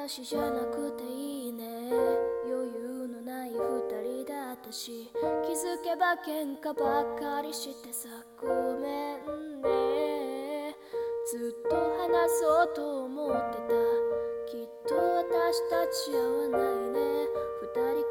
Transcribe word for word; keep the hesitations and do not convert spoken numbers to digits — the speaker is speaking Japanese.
話じゃなくていいね。余裕のない二人だったし、気づけば喧嘩ばっかりしてさ、ごめんね。ずっと話そうと思ってた。きっと私たち合わないね。二人